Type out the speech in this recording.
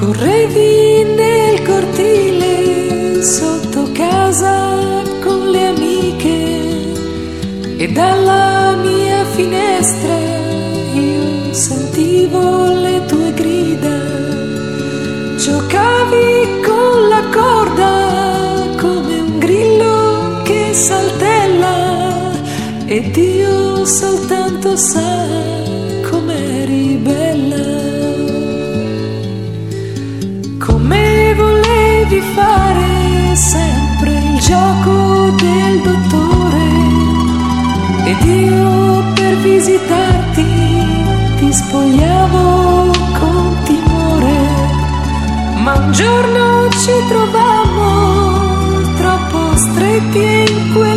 Correvi nel cortile sotto casa con le amiche e dalla mia finestra io sentivo le tue grida. Giocavi con la corda come un grillo che saltella ed io soltanto sa com'eri bella. Come volevi fare sempre il gioco del dottore ed io per visitarti ti spogliavo con timore, ma un giorno ci trovammo troppo stretti in quel